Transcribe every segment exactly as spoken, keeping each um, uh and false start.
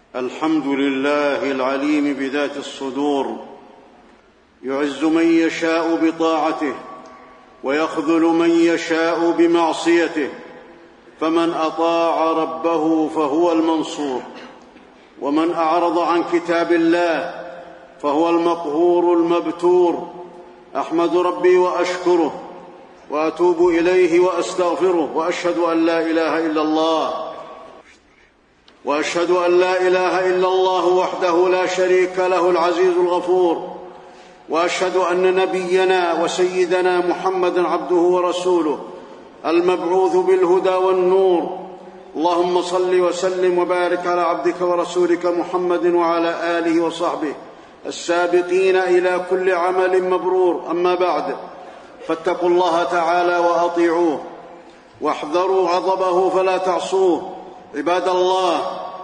الحمد لله العليم بذات الصدور، يعز من يشاء بطاعته ويخذل من يشاء بمعصيته، فمن أطاع ربه فهو المنصور، ومن أعرض عن كتاب الله فهو المقهور المبتور. أحمد ربي وأشكره وأتوب إليه وأستغفره، وأشهد أن لا إله إلا الله وأشهد أن لا إله إلا الله وحده لا شريك له العزيز الغفور، وأشهد أن نبينا وسيدنا محمدًا عبده ورسوله المبعوث بالهدى والنور. اللهم صل وسلم وبارك على عبدك ورسولك محمد وعلى آله وصحبه السابقين إلى كل عمل مبرور. أما بعد، فاتقوا الله تعالى وأطيعوه، واحذروا غضبه فلا تعصوه. عباد الله،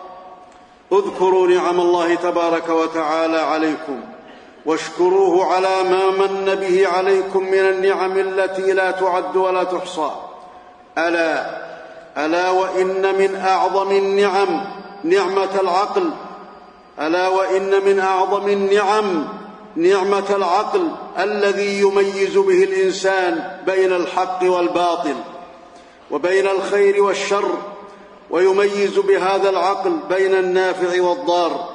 اذكروا نعم الله تبارك وتعالى عليكم، واشكروه على ما من به عليكم من النعم التي لا تعد ولا تحصى. ألا ألا وإن من أعظم النعم نعمة العقل ألا وإن من أعظم النعم نعمة العقل الذي يميز به الإنسان بين الحق والباطل وبين الخير والشر، ويميز بهذا العقل بين النافع والضار.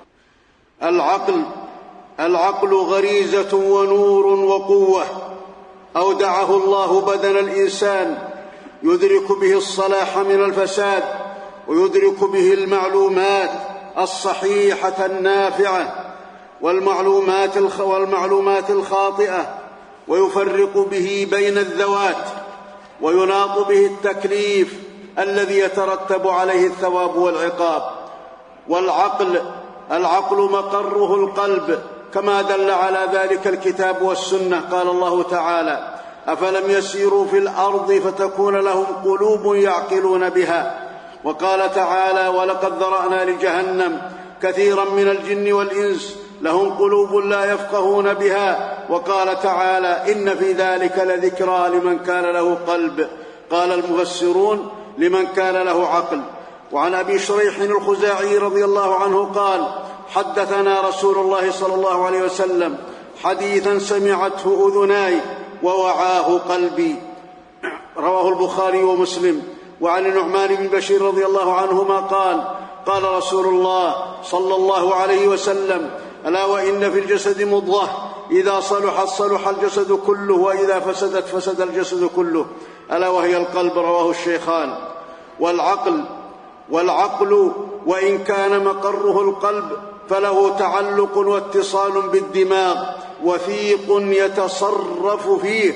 العقل العقل غريزة ونور وقوة أودعه الله بدن الإنسان، يدرك به الصلاح من الفساد، ويدرك به المعلومات الصحيحة النافعة والمعلومات والمعلومات الخاطئة، ويفرق به بين الذوات، ويناط به التكليف الذي يترتب عليه الثواب والعقاب. والعقل العقل مقره القلب، كما دل على ذلك الكتاب والسنة. قال الله تعالى: أفلم يسيروا في الأرض فتكون لهم قلوب يعقلون بها. وقال تعالى: ولقد ذرأنا لجهنم كثيرا من الجن والإنس لهم قلوب لا يفقهون بها. وقال تعالى: إن في ذلك لذكرى لمن كان له قلب. قال المفسرون: لمن كان له عقل. وعن أبي شريح الخزاعي رضي الله عنه قال: حدثنا رسول الله صلى الله عليه وسلم حديثا سمعته أذناي ووعاه قلبي. رواه البخاري ومسلم. وعن النعمان بن بشير رضي الله عنهما قال: قال رسول الله صلى الله عليه وسلم: ألا وإن في الجسد مضغة إذا صلحت صلح الجسد كله، وإذا فسدت فسد الجسد كله، ألا وهي القلب. رواه الشيخان. والعقل والعقل وإن كان مقره القلب فله تعلق واتصال بالدماغ وثيق يتصرف فيه.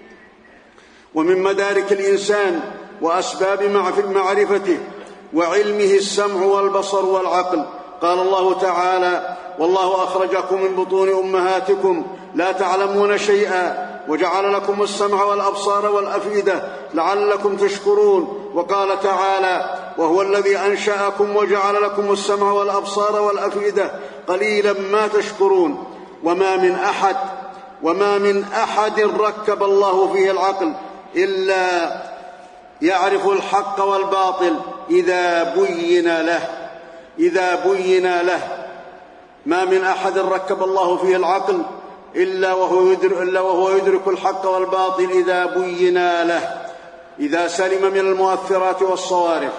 ومن مدارك الإنسان وأسباب معرفته وعلمه السمع والبصر والعقل. قال الله تعالى: والله أخرجكم من بطون أمهاتكم لا تعلمون شيئا وجعل لكم السمع والأبصار والأفئدة لعلكم تشكرون. وقال تعالى: وهو الذي أنشأكم وجعل لكم السمع والأبصار والأفئدة قليلا ما تشكرون. وما من أحد وما من أحد ركب الله فيه العقل إلا يعرف الحق والباطل إذا بين له إذا بين له ما من أحد ركب الله فيه العقل إلا وهو يدرك, إلا وهو يدرك الحق والباطل إذا بين له، إذا سلم من المؤثرات والصوارف.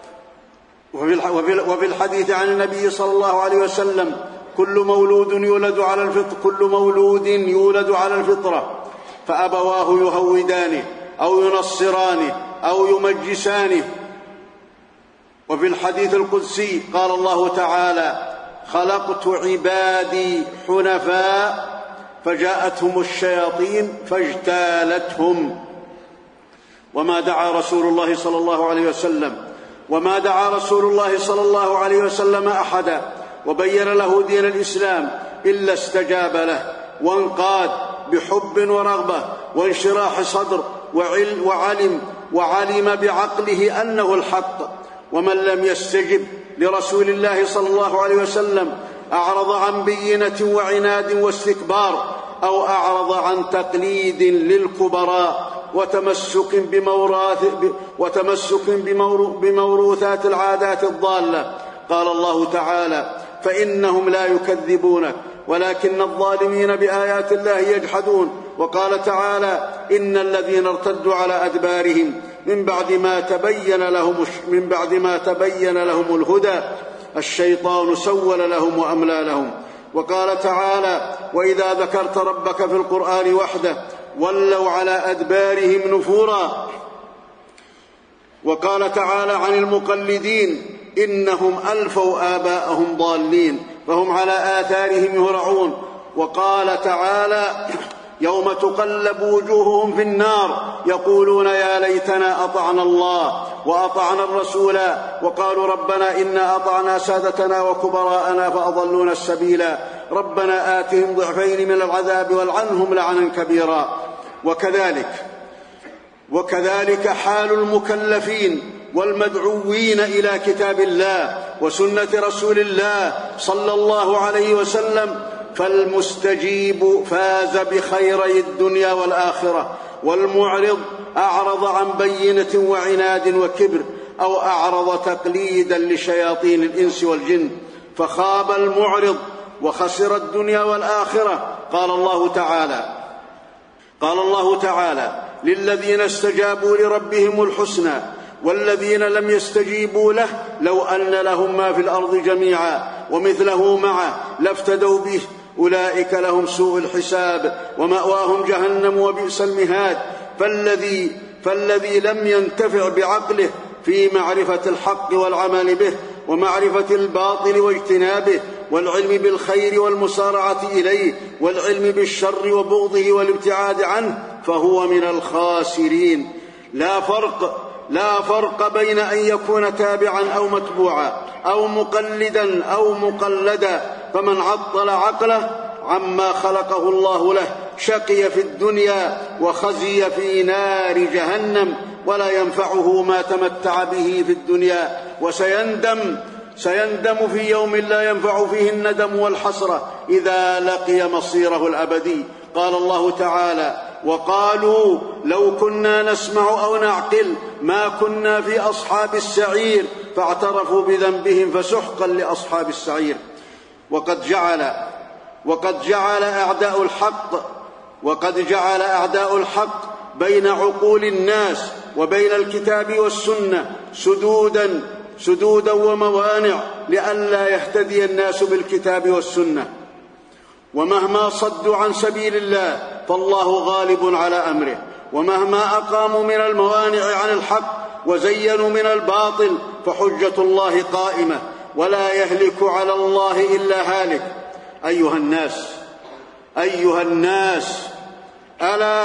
وفي الحديث عن النبي صلى الله عليه وسلم: كل مولود يولد على الفطرة كل مولود يولد على الفطرة فأبواه يهودانه أو ينصرانه أو يمجسانه. وفي الحديث القدسي قال الله تعالى: خلقت عبادي حنفاء فجاءتهم الشياطين فاجتالتهم. وما دعا رسول الله صلى الله عليه وسلم وما دعا رسول الله صلى الله عليه وسلم أحدا وبين له دين الإسلام إلا استجاب له، وانقاد بحب ورغبة وانشراح صدر، وعلم وعلم بعقله أنه الحق. ومن لم يستجب لرسول الله صلى الله عليه وسلم أعرض عن بينة وعناد واستكبار، أو أعرض عن تقليد للكبراء وتمسك بموراث وتمسك بموروثات العادات الضالة. قال الله تعالى: فإنهم لا يكذبونك ولكن الظالمين بآيات الله يجحدون. وقال تعالى: إن الذين ارتدوا على أدبارهم من بعد ما تبين لهم من بعد ما تبين لهم الهدى الشيطان سول لهم وأملى لهم. وقال تعالى: وإذا ذكرت ربك في القرآن وحده ولوا على أدبارهم نفورا. وقال تعالى عن المقلدين: إنهم ألفوا آباءهم ضالين فهم على آثارهم يهرعون. وقال تعالى: يوم تقلب وجوههم في النار يقولون يا ليتنا أطعنا الله وأطعنا الرسول وقالوا ربنا إنا أطعنا سادتنا وكبراءنا فأضلونا السبيلا ربنا آتهم ضعفين من العذاب والعنهم لعنا كبيرا. وكذلك وكذلك حال المكلفين والمدعوين إلى كتاب الله وسنة رسول الله صلى الله عليه وسلم، فالمستجيب فاز بخيري الدنيا والآخرة، والمعرض أعرض عن بينة وعناد وكبر أو أعرض تقليدا لشياطين الإنس والجن، فخاب المعرض وخسر الدنيا والآخرة. قال الله تعالى قال الله تعالى: للذين استجابوا لربهم الحسنى والذين لم يستجيبوا له لو أن لهم ما في الأرض جميعا ومثله معه لافتدوا به أولئك لهم سوء الحساب ومأواهم جهنم وبئس المهاد. فالذي, فالذي لم ينتفع بعقله في معرفة الحق والعمل به ومعرفة الباطل واجتنابه والعلم بالخير والمسارعة إليه والعلم بالشر وبغضه والابتعاد عنه فهو من الخاسرين. لا فرق لا فرق بين أن يكون تابعا أو متبوعا أو مقلدا أو مقلدا، فمن عطل عقله عما خلقه الله له شقي في الدنيا وخزي في نار جهنم، ولا ينفعه ما تمتع به في الدنيا، وسيندم سيندم في يوم لا ينفع فيه الندم والحسرة إذا لقي مصيره الأبدي. قال الله تعالى: وقالوا لو كنا نسمع أو نعقل ما كنا في أصحاب السعير فاعترفوا بذنبهم فسحقا لأصحاب السعير. وقد جعل وقد جعل أعداء الحق وقد جعل أعداء الحق بين عقول الناس وبين الكتاب والسنة سدودا سدودا وموانع لئلا يهتدي الناس بالكتاب والسنة، ومهما صدوا عن سبيل الله فالله غالب على أمره، ومهما أقاموا من الموانع عن الحق وزينوا من الباطل فحجة الله قائمة ولا يهلك على الله إلا هالك. أيها الناس أيها الناس ألا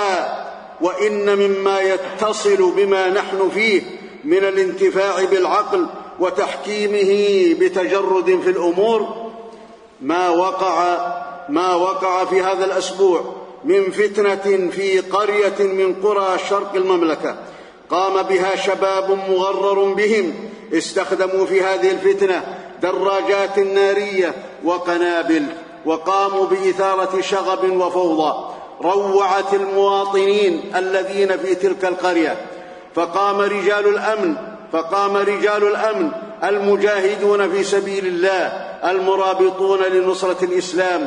وإن مما يتصل بما نحن فيه من الانتفاع بالعقل وتحكيمه بتجرد في الأمور ما وقع ما وقع في هذا الأسبوع من فتنة في قرية من قرى شرق المملكة قام بها شباب مغرر بهم استخدموا في هذه الفتنة دراجات نارية وقنابل، وقاموا بإثارة شغب وفوضى روعت المواطنين الذين في تلك القرية. فقام رجال الأمن فقام رجال الأمن المجاهدون في سبيل الله المرابطون لنصرة الإسلام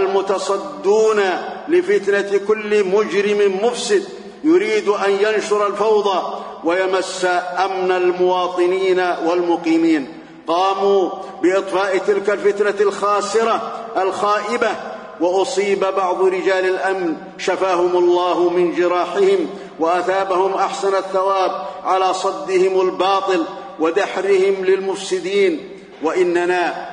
المتصدون لفتنة كل مجرم مفسد يريد أن ينشر الفوضى ويمس أمن المواطنين والمقيمين. قاموا بإطفاء تلك الفتنة الخاسرة الخائبة، وأصيب بعض رجال الأمن شفاهم الله من جراحهم وأثابهم أحسن الثواب على صدهم الباطل ودحرهم للمفسدين. وإننا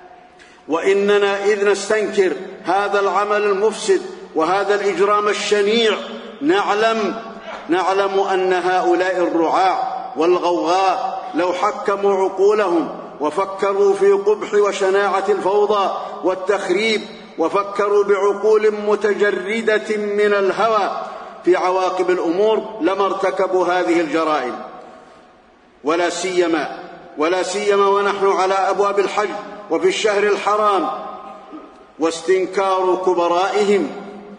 وإننا إذ نستنكر هذا العمل المفسد وهذا الإجرام الشنيع نعلم نعلم أن هؤلاء الرعاع والغوغاء لو حكموا عقولهم وفكروا في قبح وشناعة الفوضى والتخريب وفكروا بعقول متجردة من الهوى في عواقب الأمور لما ارتكبوا هذه الجرائم. ولا سيما ولا سيما ونحن على أبواب الحج وفي الشهر الحرام، واستنكار كبرائهم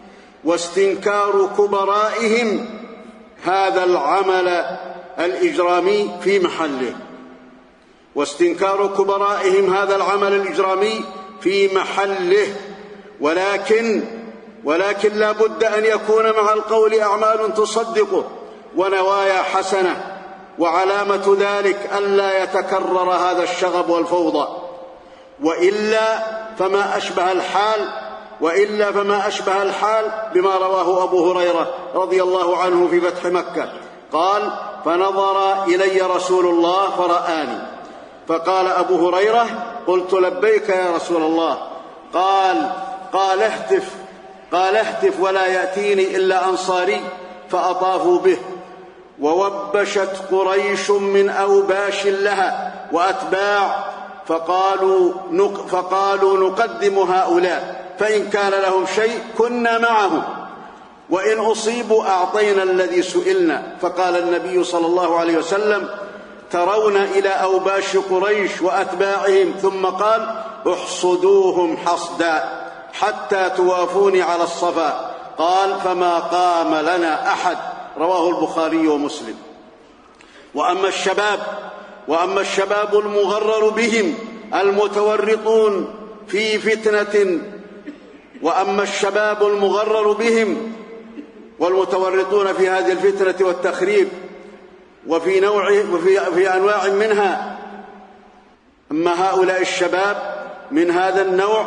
واستنكار كبرائهم هذا العمل الإجرامي في محله. واستنكار كبرائهم هذا العمل الإجرامي في محله، ولكن ولكن لا بد أن يكون مع القول أعمال تصدقه ونوايا حسنة، وعلامة ذلك ألا يتكرر هذا الشغب والفوضى، وإلا فما أشبه الحال وإلا فما أشبه الحال بما رواه أبو هريرة رضي الله عنه في فتح مكة، قال: فنظر إلي رسول الله فرآني، فقال أبو هريرة: قلت لبيك يا رسول الله. قال قال اهتف قال اهتف ولا يأتيني إلا أنصاري، فأطافوا به. ووبشت قريش من أوباش لها وأتباع، فقالوا, فقالوا نقدم هؤلاء، فإن كان لهم شيء كنا معهم، وإن أصيبوا أعطينا الذي سئلنا. فقال النبي صلى الله عليه وسلم: ترون إلى أوباش قريش وأتباعهم؟ ثم قال: احصدوهم حصدا حتى توافوني على الصفا. قال: فما قام لنا أحد. رواه البخاري ومسلم. وأما الشباب وأما الشباب المغرر بهم المتورطون في فتنة وأما الشباب المغرر بهم والمتورطون في هذه الفتنة والتخريب وفي نوع وفي في أنواع منها، أما هؤلاء الشباب من هذا النوع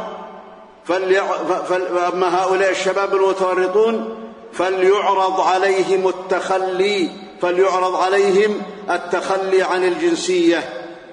فأما هؤلاء الشباب المتورطون فليعرض عليهم التخلي فليعرض عليهم التخلي عن الجنسية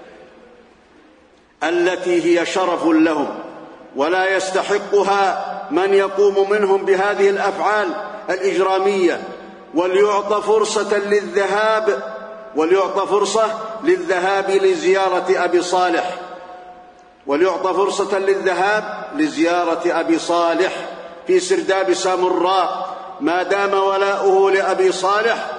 التي هي شرف لهم، ولا يستحقها من يقوم منهم بهذه الأفعال الإجرامية، وليعطى فرصة للذهاب وليعطى فرصة للذهاب لزيارة أبي صالح وليعطى فرصة للذهاب لزيارة أبي صالح في سرداب سامراء، ما دام ولاؤه لأبي صالح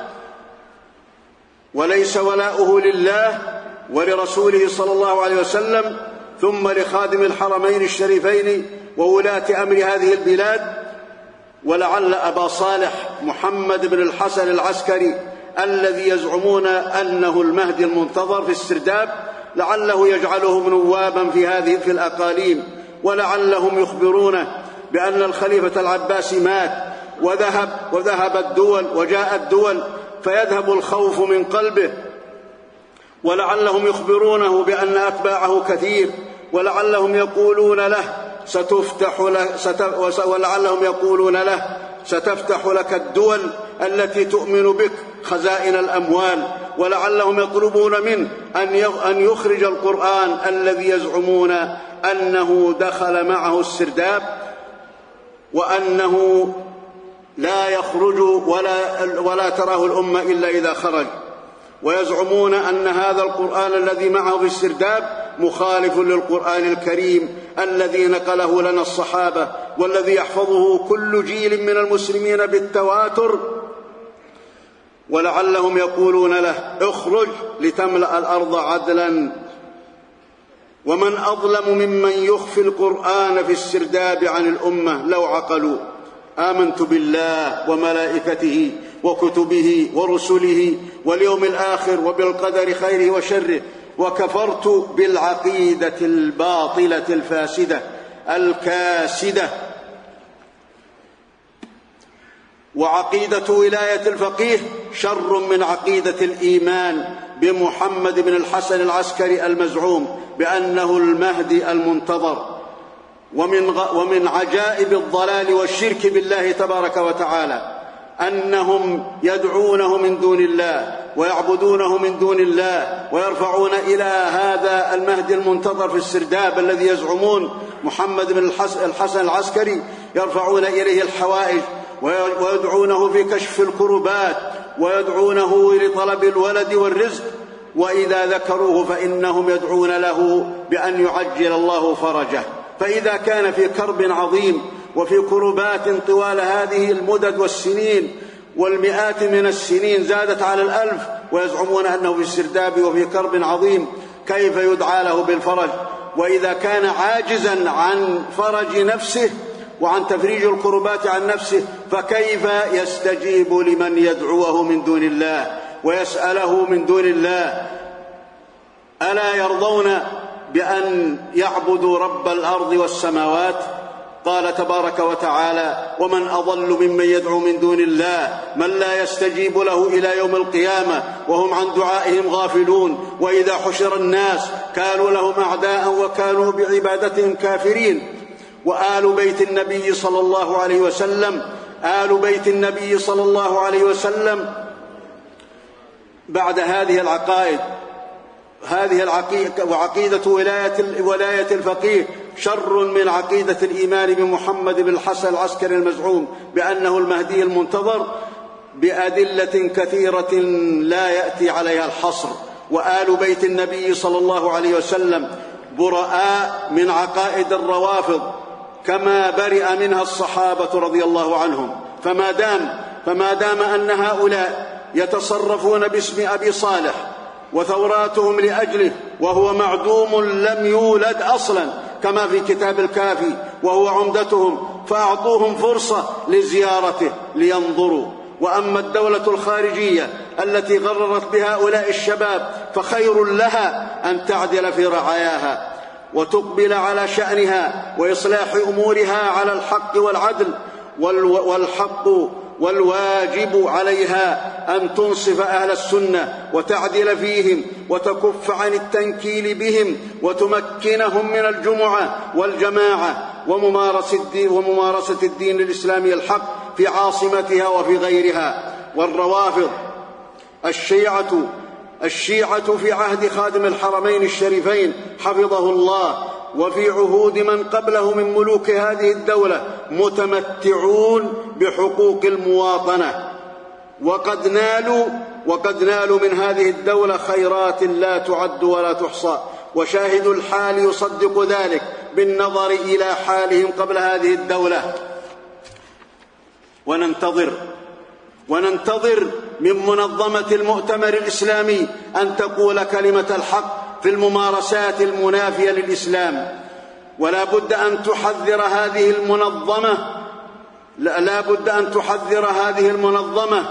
وليس ولاؤه لله ولرسوله صلى الله عليه وسلم، ثم لخادم الحرمين الشريفين وولاة أمر هذه البلاد. ولعل أبا صالح محمد بن الحسن العسكري الذي يزعمون أنه المهدي المنتظر في السرداب، لعله يجعلهم نوابا في هذه في الأقاليم، ولعلهم يخبرونه بأن الخليفة العباسي مات وذهب وذهب الدول وجاء الدول، فيذهب الخوف من قلبه، ولعلهم يخبرونه بأن أتباعه كثير، ولعلهم يقولون له ستفتح لك ست ولعلهم يقولون له ستفتح لك الدول التي تؤمن بك خزائن الأموال، ولعلهم يطلبون منه أن يخرج القرآن الذي يزعمون أنه دخل معه السرداب، وأنه لا يخرج ولا, ولا تراه الأمة إلا إذا خرج، ويزعمون أن هذا القرآن الذي معه في السرداب مخالف للقرآن الكريم الذي نقله لنا الصحابة، والذي يحفظه كل جيل من المسلمين بالتواتر. ولعلهم يقولون له: اخرج لتملأ الأرض عدلا. ومن أظلم ممن يخفي القرآن في السرداب عن الأمة لو عقلوا. آمنت بالله وملائكته وكتبه ورسله واليوم الآخر وبالقدر خيره وشره، وكفرت بالعقيدة الباطلة الفاسدة الكاسدة. وعقيدة ولاية الفقيه شر من عقيدة الإيمان بمحمد بن الحسن العسكري المزعوم بأنه المهدي المنتظر. ومن, ومن عجائب الضلال والشرك بالله تبارك وتعالى أنهم يدعونه من دون الله ويعبدونه من دون الله، ويرفعون إلى هذا المهدي المنتظر في السرداب الذي يزعمون محمد بن الحسن العسكري، يرفعون إليه الحوائج ويدعونه في كشف الكربات ويدعونه لطلب الولد والرزق، وإذا ذكروه فإنهم يدعون له بأن يعجل الله فرجه. فإذا كان في كرب عظيم وفي كربات طوال هذه المدد والسنين والمئات من السنين زادت على الألف، ويزعمون أنه في السرداب وفي كرب عظيم، كيف يدعى له بالفرج؟ وإذا كان عاجزا عن فرج نفسه وعن تفريج الكربات عن نفسه، فكيف يستجيب لمن يدعوه من دون الله ويسأله من دون الله؟ ألا يرضون بأن يعبدوا رب الأرض والسماوات؟ قال تبارك وتعالى: ومن أضل ممن يدعو من دون الله من لا يستجيب له إلى يوم القيامة وهم عن دعائهم غافلون، وإذا حشر الناس كانوا لهم أعداء وكانوا بعبادتهم كافرين. وآل بيت النبي صلى الله عليه وسلم آل بيت النبي صلى الله عليه وسلم بعد هذه العقائد هذه العقيدة وعقيدة ولاية, ولاية الفقيه شر من عقيدة الإيمان بمحمد بن الحسن العسكري المزعوم بأنه المهدي المنتظر بأدلة كثيرة لا يأتي عليها الحصر. وآل بيت النبي صلى الله عليه وسلم براء من عقائد الروافض كما برئ منها الصحابة رضي الله عنهم. فما دام, فما دام أن هؤلاء يتصرفون باسم أبي صالح وثوراتهم لأجله وهو معدوم لم يولد أصلا كما في كتاب الكافي وهو عمدتهم، فأعطوهم فرصة لزيارته لينظروا. وأما الدولة الخارجية التي غررت بهؤلاء الشباب فخير لها أن تعدل في رعاياها وتقبل على شأنها وإصلاح أمورها على الحق والعدل، والحق والواجب عليها أن تنصف أهل السنة وتعدل فيهم وتكف عن التنكيل بهم وتمكنهم من الجمعة والجماعة وممارسة الدين, وممارسة الدين الإسلامي الحق في عاصمتها وفي غيرها. والروافض الشيعة الشيعة في عهد خادم الحرمين الشريفين حفظه الله وفي عهود من قبله من ملوك هذه الدولة متمتعون بحقوق المواطنة، وقد نالوا وقد نالوا من هذه الدولة خيرات لا تعد ولا تحصى، وشاهد الحال يصدق ذلك بالنظر إلى حالهم قبل هذه الدولة. وننتظر وننتظر من منظمة المؤتمر الإسلامي أن تقول كلمة الحق في الممارسات المنافية للإسلام. ولا بد أن تحذر هذه المنظمة لا بد أن تحذر هذه المنظمة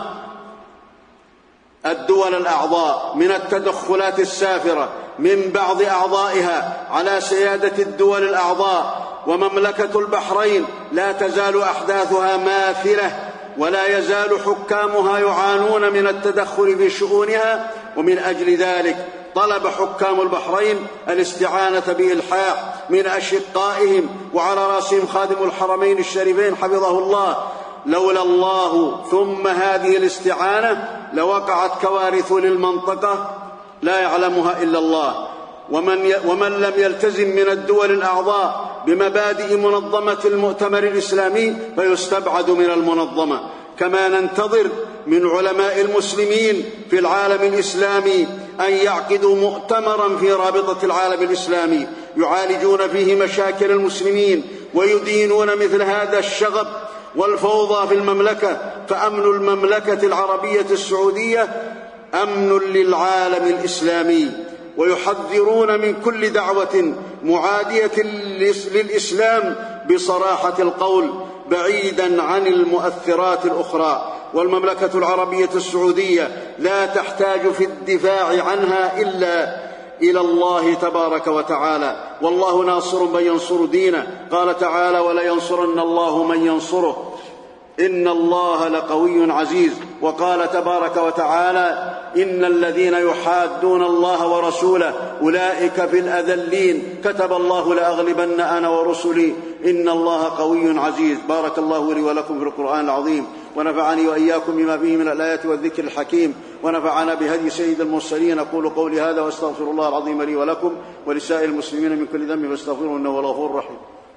الدول الأعضاء من التدخلات السافرة من بعض أعضائها على سيادة الدول الأعضاء. ومملكة البحرين لا تزال أحداثها ماثلة ولا يزال حكامها يعانون من التدخل في شؤونها، ومن أجل ذلك طلب حكام البحرين الاستعانة بإلحاح من أشقائهم وعلى رأسهم خادم الحرمين الشريفين حفظه الله. لولا الله ثم هذه الاستعانة لوقعت كوارث للمنطقة لا يعلمها إلا الله. ومن, ومن لم يلتزم من الدول الأعضاء بمبادئ منظمة المؤتمر الإسلامي فيستبعد من المنظمة. كما ننتظر من علماء المسلمين في العالم الإسلامي أن يعقدوا مؤتمرا في رابطة العالم الإسلامي يعالجون فيه مشاكل المسلمين ويدينون مثل هذا الشغب والفوضى في المملكة. فأمن المملكة العربية السعودية أمن للعالم الإسلامي، ويحذرون من كل دعوة معادية للإسلام بصراحة القول بعيدا عن المؤثرات الأخرى. والمملكة العربية السعودية لا تحتاج في الدفاع عنها إلا إلى الله تبارك وتعالى، والله ناصر من ينصر دينه. قال تعالى: ولينصرن الله من ينصره إن الله لقوي عزيز. وقال تبارك وتعالى: إن الذين يحادون الله ورسوله أولئك في الأذلين كتب الله لأغلبن أنا ورسلي إن الله قوي عزيز. بارك الله لي ولكم في القرآن العظيم، ونفعني وإياكم بما فيه من الآيات والذكر الحكيم، ونفعنا بهدي سيد المرسلين. أقول قولي هذا وأستغفر الله العظيم لي ولكم ولسائر المسلمين من كل ذنب فاستغفروه إنه هو الغفور الرحيم.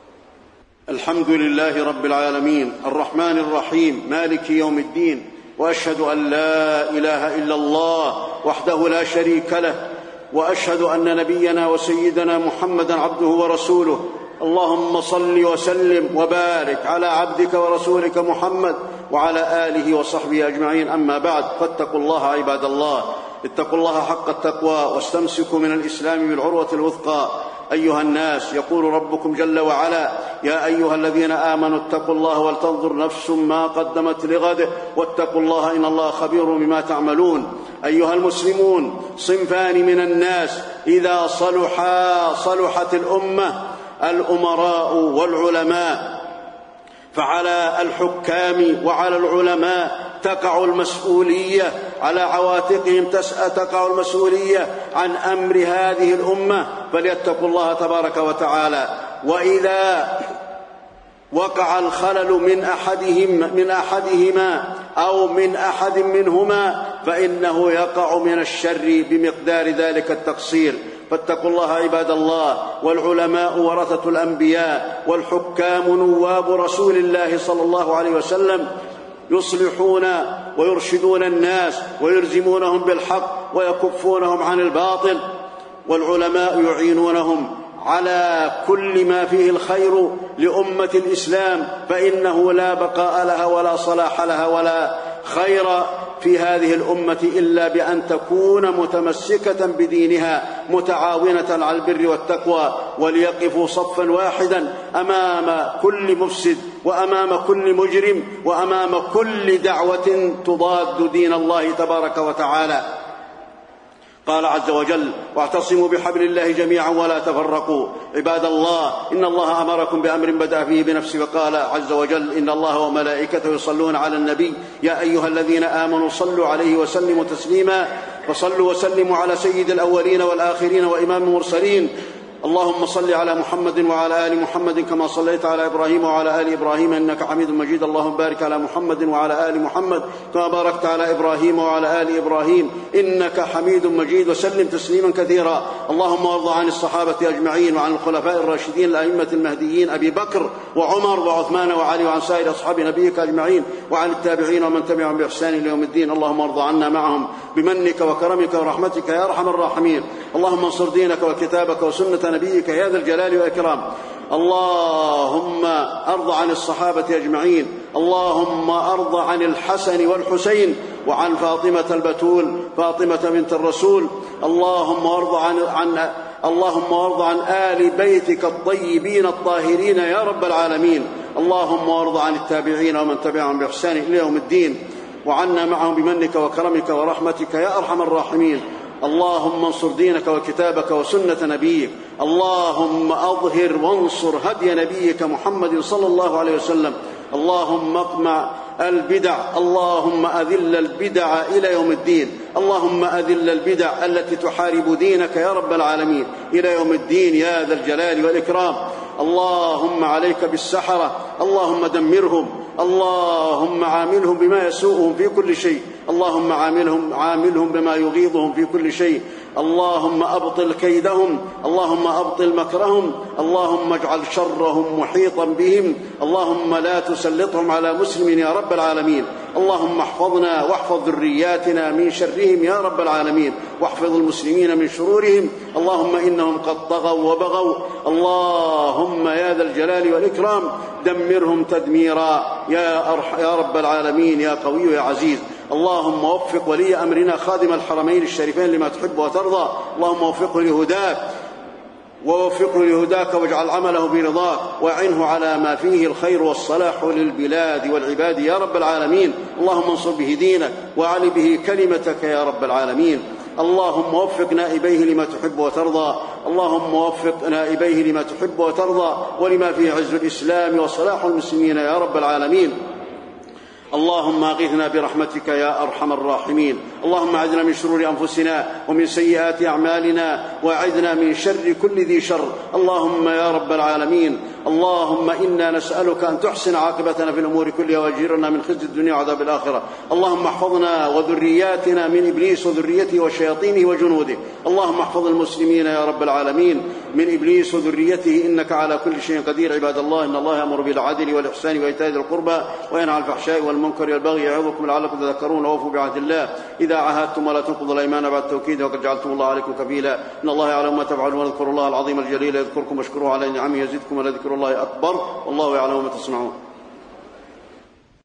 الحمد لله رب العالمين الرحمن الرحيم مالك يوم الدين، وأشهد أن لا إله إلا الله وحده لا شريك له، وأشهد أن نبينا وسيدنا محمدا عبده ورسوله. اللهم صل وسلم وبارك على عبدك ورسولك محمد وعلى آله وصحبه أجمعين. أما بعد، فاتقوا الله عباد الله، اتقوا الله حق التقوى واستمسكوا من الإسلام بالعروة الوثقى. أيها الناس، يقول ربكم جل وعلا: يا أيها الذين آمنوا اتقوا الله ولتنظر نفس ما قدمت لغد واتقوا الله إن الله خبير بما تعملون. أيها المسلمون، صنفان من الناس إذا صلحا صلحت الأمة: الأمراء والعلماء. فعلى الحكام وعلى العلماء تقع المسؤولية، على عواتقهم تقع المسؤولية عن أمر هذه الأمة، فليتقوا الله تبارك وتعالى. وإذا وقع الخلل من أحدهم من أحدهما أو من أحد منهما فإنه يقع من الشر بمقدار ذلك التقصير. فاتقوا الله عباد الله. والعلماء ورثة الأنبياء، والحكام نواب رسول الله صلى الله عليه وسلم، يصلحون ويرشدون الناس ويلزمونهم بالحق ويكفونهم عن الباطل. والعلماء يعينونهم على كل ما فيه الخير لأمة الإسلام، فإنه لا بقاء لها ولا صلاح لها ولا خير في هذه الأمة إلا بأن تكون متمسكة بدينها، متعاونة على البر والتقوى، وليقفوا صفا واحدا أمام كل مفسد وأمام كل مجرم وأمام كل دعوة تضاد دين الله تبارك وتعالى. قال عز وجل: واعتصموا بحبل الله جميعا ولا تفرقوا. عباد الله، إن الله أمركم بأمر بدأ فيه بنفسه، وقال عز وجل: إن الله وملائكته يصلون على النبي يا أيها الذين آمنوا صلوا عليه وسلموا تسليما. فصلوا وسلموا على سيد الأولين والآخرين وإمام المرسلين. اللهم صل على محمد وعلى آل محمد كما صليت على إبراهيم وعلى آل إبراهيم إنك حميد مجيد. اللهم بارك على محمد وعلى آل محمد كما باركت على إبراهيم وعلى آل إبراهيم إنك حميد مجيد، وسلم تسليما كثيرا. اللهم وارض عن الصحابة أجمعين وعن الخلفاء الراشدين الأئمة المهديين أبي بكر وعمر وعثمان وعلي وعن سائر أصحاب نبيك أجمعين وعن التابعين ومن تبعهم بإحسان إلى يوم الدين. اللهم وارض عنا معهم بمنك وكرمك ورحمتك يا أرحم الراحمين. اللهم انصر دينك وكتابك وسنة نبيك يا ذا الجلال والإكرام. اللهم أرض عن الصحابة أجمعين. اللهم أرض عن الحسن والحسين وعن فاطمة البتول فاطمة بنت الرسول. اللهم أرض عن, عن اللهم أرض عن آل بيتك الطيبين الطاهرين يا رب العالمين. اللهم أرض عن التابعين ومن تبعهم بإحسان إلى يوم الدين، وعنا معهم بمنك وكرمك ورحمتك يا أرحم الراحمين. اللهم انصر دينك وكتابك وسنة نبيك. اللهم أظهر وانصر هدي نبيك محمد صلى الله عليه وسلم. اللهم اقمع البدع. اللهم أذل البدع إلى يوم الدين. اللهم أذل البدع التي تحارب دينك يا رب العالمين إلى يوم الدين يا ذا الجلال والإكرام. اللهم عليك بالسحرة، اللهم دمرهم، اللهم عاملهم بما يسوءهم في كل شيء، اللهم عاملهم, عاملهم بما يغيظهم في كل شيء. اللهم أبطل كيدهم، اللهم أبطل مكرهم، اللهم اجعل شرهم محيطا بهم، اللهم لا تسلطهم على مسلم يا رب العالمين. اللهم احفظنا واحفظ ذرياتنا من شرهم يا رب العالمين، واحفظ المسلمين من شرورهم. اللهم إنهم قد طغوا وبغوا. اللهم يا ذا الجلال والإكرام دمرهم تدميرا يا, أرح يا رب العالمين يا قوي يا عزيز. اللهم وفق ولي أمرنا خادم الحرمين الشريفين لما تحب وترضى. اللهم وفقه لهداك ووفقه لهداك واجعل عمله برضاك، واعنه على ما فيه الخير والصلاح للبلاد والعباد يا رب العالمين. اللهم انصر به دينك وأعل به كلمتك يا رب العالمين. اللهم وفق نائبيه لما تحب وترضى. اللهم وفق نائبيه لما تحب وترضى ولما فيه عز الإسلام وصلاح المسلمين يا رب العالمين. اللهم أغثنا برحمتك يا أرحم الراحمين. اللهم أعذنا من شرور أنفسنا ومن سيئات أعمالنا، وأعذنا من شر كل ذي شر. اللهم يا رب العالمين، اللهم إنا نسألك أن تحسن عاقبتنا في الأمور كلها وأجرنا من خزي الدنيا وعذاب الآخرة. اللهم احفظنا وذرياتنا من إبليس وذريته وشياطينه وجنوده. اللهم احفظ المسلمين يا رب العالمين من إبليس وذريته إنك على كل شيء قدير. عباد الله، إن الله يأمر بالعدل والإحسان وإيتاء ذي القربى وينهى عن الفحشاء والمنكر والبغي يعظكم لعلكم تذكرون. وأوفوا بعهد الله إذا عاهدتم ولا تنقضوا الأيمان بعد التوكيد وقد جعلتم الله عليكم كفيلا. إن الله يعلم ما تفعلون، واذكروا الله العظيم الجليل يذكركم واشكروه على نعمه يزدكم ولذكر الله أكبر والله يعلم ما تصنعون.